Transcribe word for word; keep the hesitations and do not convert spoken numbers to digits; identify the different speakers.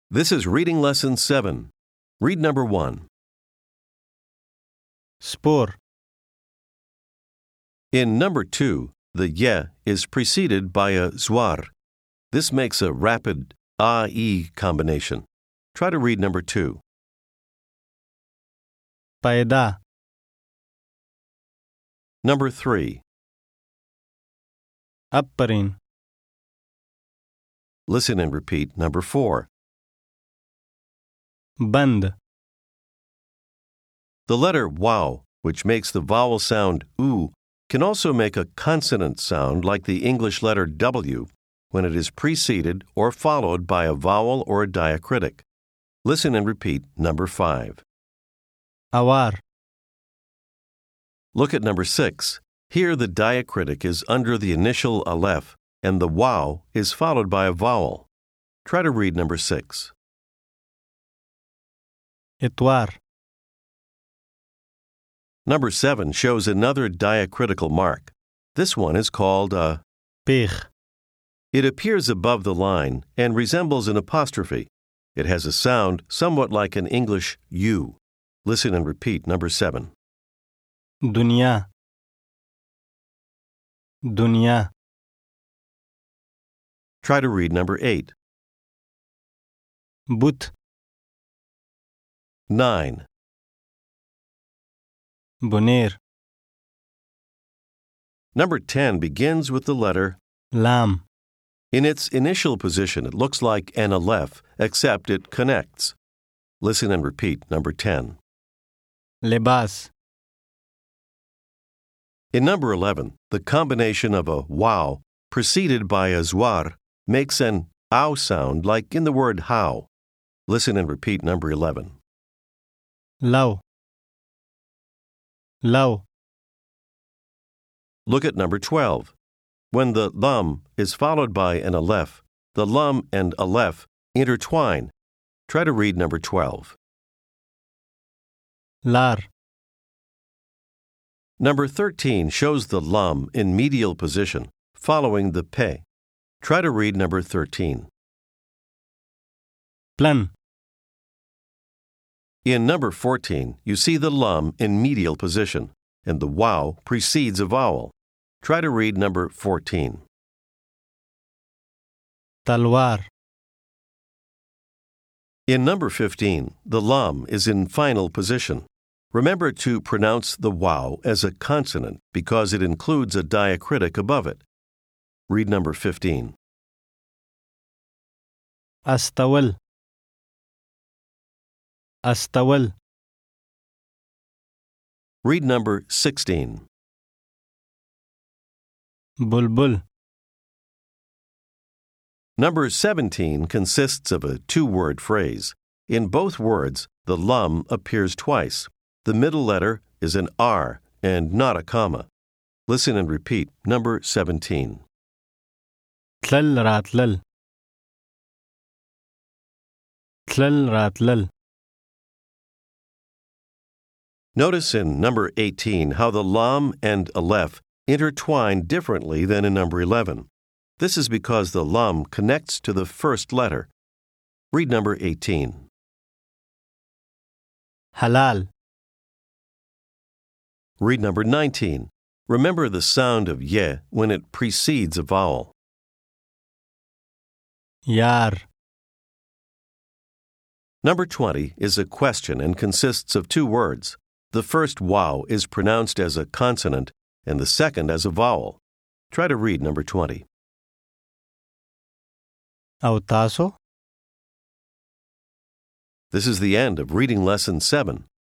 Speaker 1: This is Reading Lesson seven. Read number one.
Speaker 2: Spor,
Speaker 1: In number two, the ye is preceded by a zwar. This makes a rapid a-e combination. Try to read number two.
Speaker 2: Paida,
Speaker 1: Number three.
Speaker 2: Apparin,
Speaker 1: Listen and repeat number four.
Speaker 2: Band,
Speaker 1: The letter wow, which makes the vowel sound oo, can also make a consonant sound like the English letter W when it is preceded or followed by a vowel or a diacritic. Listen and repeat number five.
Speaker 2: Awar,
Speaker 1: Look at number six. Here the diacritic is under the initial aleph and the wow is followed by a vowel. Try to read number six.
Speaker 2: Itwar,
Speaker 1: Number seven shows another diacritical mark. This one is called a.
Speaker 2: Pech,
Speaker 1: It appears above the line and resembles an apostrophe. It has a sound somewhat like an English U. Listen and repeat number seven.
Speaker 2: Dunya, Dunya,
Speaker 1: Try to read number eight.
Speaker 2: But,
Speaker 1: Nine.
Speaker 2: Boner,
Speaker 1: Number ten begins with the letter.
Speaker 2: Lam,
Speaker 1: In its initial position, it looks like an aleph, except it connects. Listen and repeat number ten.
Speaker 2: Lebas,
Speaker 1: In number eleven, the combination of a wow preceded by a zwar makes an ow sound like in the word how. Listen and repeat number eleven.
Speaker 2: Lau, Lau,
Speaker 1: Look at number twelve. When the lam is followed by an aleph, the lam and aleph intertwine. Try to read number twelve.
Speaker 2: Lar,
Speaker 1: Number thirteen shows the lam in medial position, following the pe. Try to read number thirteen.
Speaker 2: Plan,
Speaker 1: In number fourteen, you see the lam in medial position, and the wow precedes a vowel. Try to read number fourteen.
Speaker 2: Talwar,
Speaker 1: In number fifteen, the lam is in final position. Remember to pronounce the wow as a consonant because it includes a diacritic above it. Read number fifteen.
Speaker 2: Astawal, Astawal,
Speaker 1: Read number sixteen.
Speaker 2: Bulbul,
Speaker 1: Number seventeen consists of a two-word phrase. In both words, the lam appears twice. The middle letter is an R and not a comma. Listen and repeat number seventeen.
Speaker 2: Tlal Ratlal, Tlal Ratlal,
Speaker 1: Notice in number eighteen how the lam and aleph intertwine differently than in number eleven. This is because the lam connects to the first letter. Read number eighteen.
Speaker 2: Halal,
Speaker 1: Read number nineteen. Remember the sound of ye when it precedes a vowel.
Speaker 2: Yar,
Speaker 1: Number twenty is a question and consists of two words. The first wow is pronounced as a consonant and the second as a vowel. Try to read number twenty.
Speaker 2: Autaso,
Speaker 1: This is the end of Reading Lesson seven.